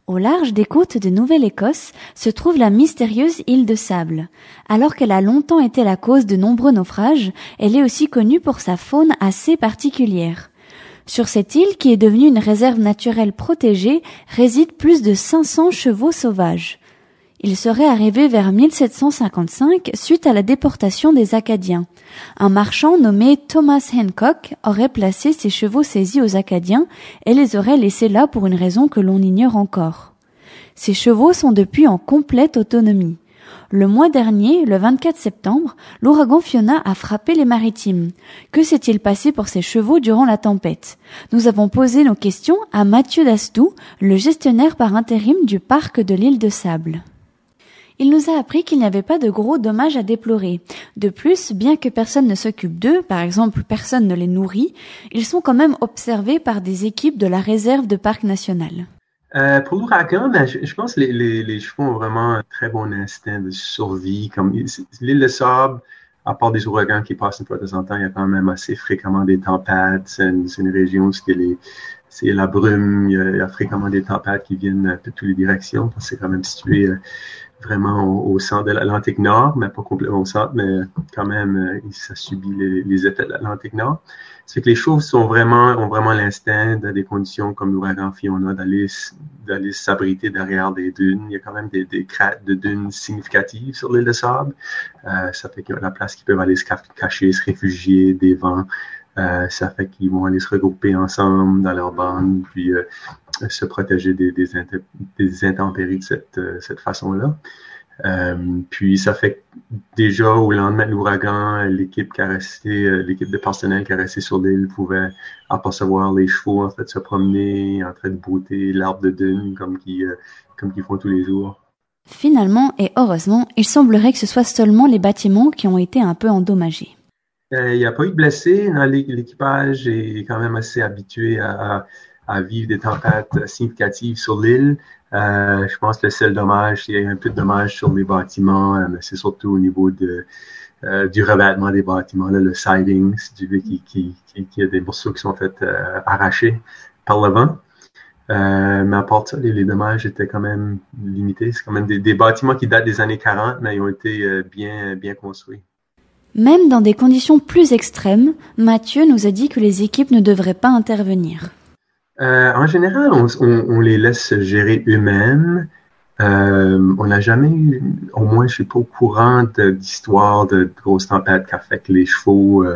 Au large des côtes de Nouvelle-Écosse se trouve la mystérieuse île de Sable. Alors qu'elle a longtemps été la cause de nombreux naufrages, elle est aussi connue pour sa faune assez particulière. Sur cette île, qui est devenue une réserve naturelle protégée, résident plus de 500 chevaux sauvages. Ils seraient arrivés vers 1755 suite à la déportation des Acadiens. Un marchand nommé Thomas Hancock aurait placé ces chevaux saisis aux Acadiens et les aurait laissés là pour une raison que l'on ignore encore. Ces chevaux sont depuis en complète autonomie. Le mois dernier, le 24 septembre, l'ouragan Fiona a frappé les Maritimes. Que s'est-il passé pour ces chevaux durant la tempête? Nous avons posé nos questions à Mathieu Dastou, le gestionnaire par intérim du parc de l'île de Sable. Il nous a appris qu'il n'y avait pas de gros dommages à déplorer. De plus, bien que personne ne s'occupe d'eux, par exemple personne ne les nourrit, ils sont quand même observés par des équipes de la réserve de parc national. Pour l'ouragan, je pense que les chevaux ont vraiment un très bon instinct de survie. Comme l'île de Sable, à part des ouragans qui passent une fois de temps en temps, il y a quand même assez fréquemment des tempêtes. C'est une région où c'est la brume, il y a fréquemment des tempêtes qui viennent de toutes les directions, parce que c'est quand même situé vraiment au centre de l'Atlantique Nord, mais pas complètement au centre, mais quand même, ça subit les effets de l'Atlantique Nord. C'est que les chevaux ont vraiment l'instinct dans des conditions comme l'ouragan Fiona d'aller s'abriter derrière des dunes. Il y a quand même des crêtes de dunes significatives sur l'île de Sable. Ça fait qu'il y a la place qu'ils peuvent aller se cacher, se réfugier des vents. Ça fait qu'ils vont aller se regrouper ensemble dans leur bande, puis se protéger des intempéries de cette façon-là. Puis ça fait que déjà au lendemain de l'ouragan, l'équipe de personnel qui est restée sur l'île pouvait apercevoir les chevaux en train de se promener, en train de brouter l'arbre de dune comme qu'ils font tous les jours. Finalement, et heureusement, il semblerait que ce soit seulement les bâtiments qui ont été un peu endommagés. Il n'y a pas eu de blessés. L'équipage est quand même assez habitué à vivre des tempêtes significatives sur l'île. Je pense que le seul dommage, il y a un peu de dommages sur les bâtiments, mais c'est surtout au niveau du revêtement des bâtiments, là, le siding, qui a des morceaux qui sont faits arracher par le vent. Mais à part de ça, les dommages étaient quand même limités. C'est quand même des bâtiments qui datent des années 40, mais ils ont été bien construits. Même dans des conditions plus extrêmes, Mathieu nous a dit que les équipes ne devraient pas intervenir. En général, on les laisse gérer eux-mêmes. On n'a jamais eu, au moins je suis pas au courant d'histoires de grosses tempêtes qui affectent les chevaux.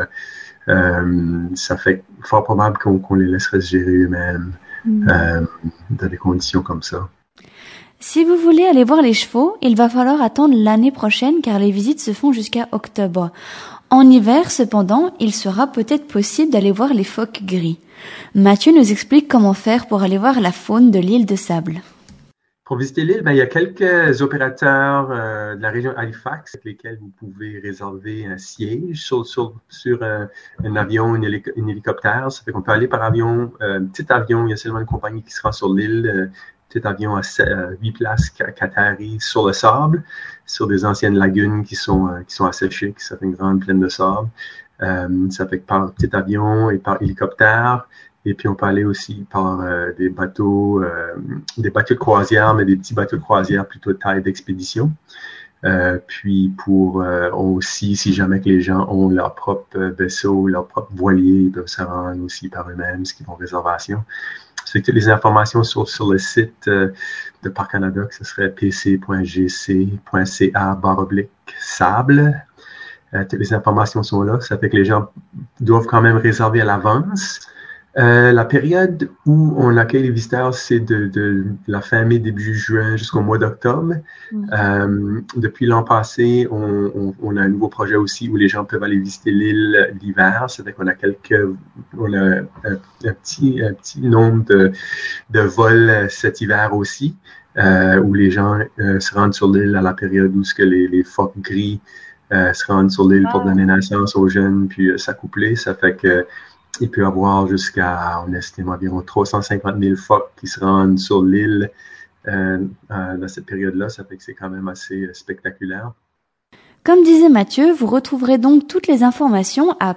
Ça fait fort probable qu'on les laisserait se gérer eux-mêmes dans des conditions comme ça. Si vous voulez aller voir les chevaux, il va falloir attendre l'année prochaine car les visites se font jusqu'à octobre. En hiver, cependant, il sera peut-être possible d'aller voir les phoques gris. Mathieu nous explique comment faire pour aller voir la faune de l'île de Sable. Pour visiter l'île, il y a quelques opérateurs de la région Halifax avec lesquels vous pouvez réserver un siège sur un avion, un hélicoptère. Ça fait qu'on peut aller par avion, petit avion. Il y a seulement une compagnie qui se rend sur l'île. Petit avion à 8 places qui atterrit sur le sable, sur des anciennes lagunes qui sont asséchées, qui sont une grande plaine de sable. Ça fait que par petit avion et par hélicoptère. Et puis on peut aller aussi par des bateaux de croisière, mais des petits bateaux de croisière plutôt de taille d'expédition. Puis pour aussi, si jamais que les gens ont leur propre vaisseau, leur propre voilier, ils peuvent se rendre aussi par eux-mêmes, ce qui font réservation. C'est que toutes les informations sur le site de Parc Canada, que ce serait pc.gc.ca/sable. Toutes les informations sont là. Ça fait que les gens doivent quand même réserver à l'avance. La période où on accueille les visiteurs, c'est de la fin mai, début juin jusqu'au mois d'octobre. Depuis l'an passé, on a un nouveau projet aussi où les gens peuvent aller visiter l'île l'hiver. Ça fait qu'on a un petit nombre de vols cet hiver aussi, où les gens se rendent sur l'île à la période où les phoques gris se rendent sur l'île pour donner naissance aux jeunes puis s'accoupler. Ça fait que il peut y avoir jusqu'à, on estime environ 350 000 phoques qui se rendent sur l'île dans cette période-là. Ça fait que c'est quand même assez spectaculaire. Comme disait Mathieu, vous retrouverez donc toutes les informations à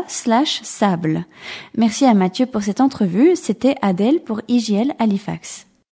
pc.gc.ca/sable. Merci à Mathieu pour cette entrevue, c'était Adèle pour IJL Halifax.